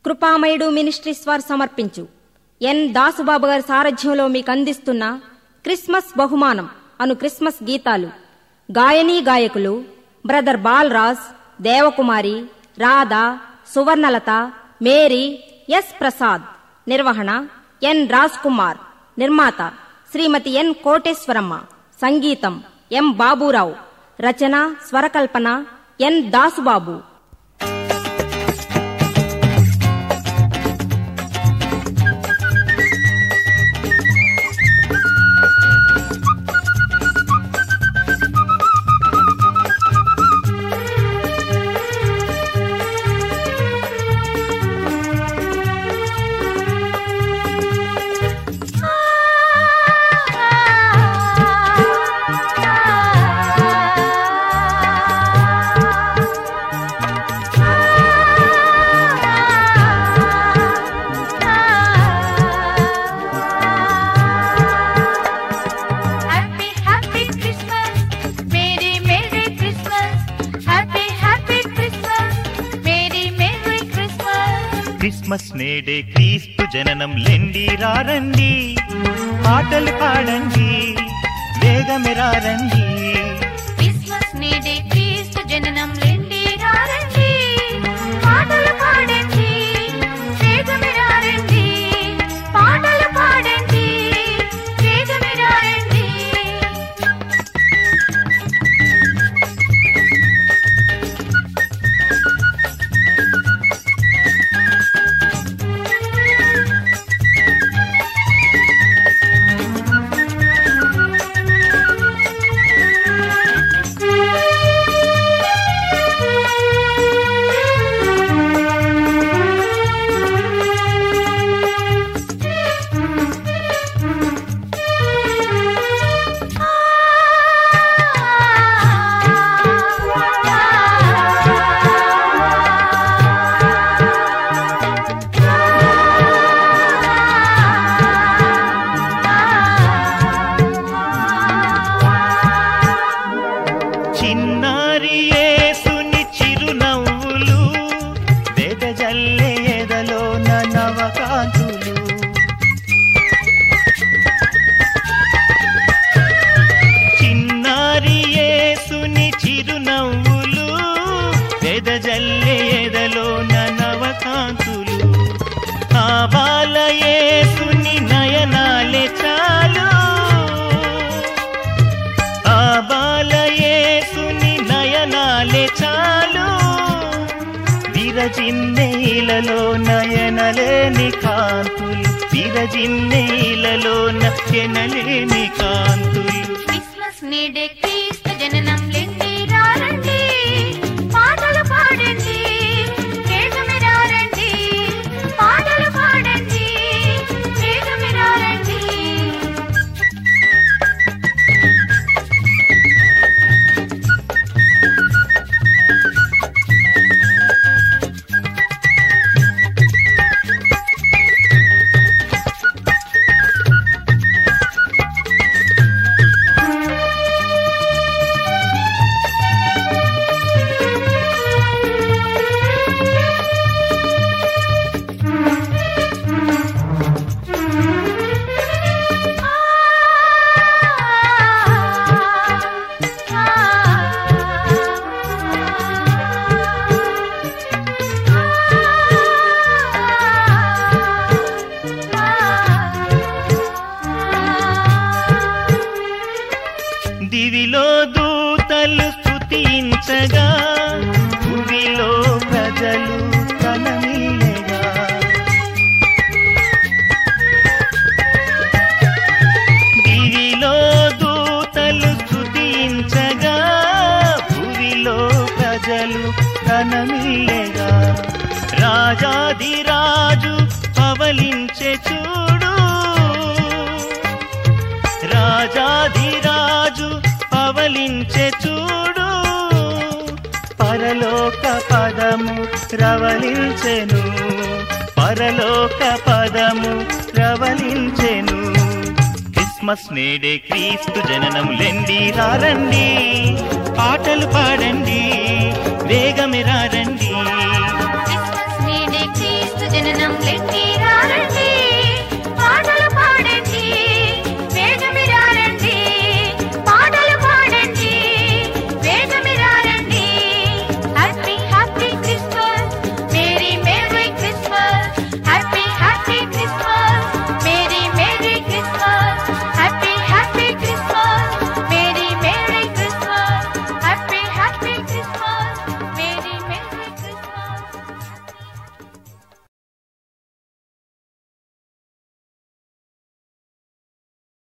కృపామయుడు ministries వారు సమర్పించు ఎన్ దాసుబాబు గారి సారథ్యంలో మీకు అందిస్తున్న క్రిస్మస్ బహుమానం అను క్రిస్మస్ గీతాలు. గాయనీ గాయకులు brother Balaraj, Devakumari, Radha, Suvarnalatha, Mary, S Prasad. నిర్వహణ ఎన్ రాజ్ కుమార్. నిర్మాత శ్రీమతి ఎన్ కోటేశ్వరమ్మ. సంగీతం ఎం బాబూరావు. రచన స్వరకల్పన ఎన్ దాసుబాబు. క్రిస్మస్ నేడే క్రీస్తు జననం లెండి రారండి, పాటలు పాడండి, వేగమెరారండి. క్రిస్మస్ నేడే క్రీస్తు జననం లెండి రారండి, పాటలు పాడండి, వేగమెరారండి, పాటలు పాడండి, వేగమెరారండి. చిన్నారి యేసుని చిరునవ్వులు, వెదజల్లే ఎదలోన నవకాంతులు. చిన్నారి యేసుని చిరునవ్వులు, వెదజల్లే ఎదలోన నవకాంతులు. ఆ బాల యేసుని నయనాలే చాలు, ఆ బాల యేసుని నయనాలే చాలు. విరజిన్నేలలో నయనలేని కాంతులు, విరజిన్నేలలో నయనలేని కాంతులు. క్రిస్మస్ నేడే క్రీస్తు జననం లెండి రారండి, పాటలు పాడండి, వేగమెరారండి, పాటలు పాడండి, వేగమెరారండి. దివిలో దూతలు స్తుతించగా, భూమిలో ప్రజలు కననీయగా. దివిలో దూతలు స్తుతించగా, భూమిలో ప్రజలు కననీయగా. రాజాదిరాజు పవలించే చూడు, రాజాధిరాజు పవలించే చూడు. పరలోక పదము రవలించెను, పరలోక పదము రవలించెను. క్రిస్మస్ నేడే క్రీస్తు జననం లెండి రారండి, పాటలు పాడండి, వేగమెరారండి. క్రిస్మస్ నేడే క్రీస్తు జననం లెండి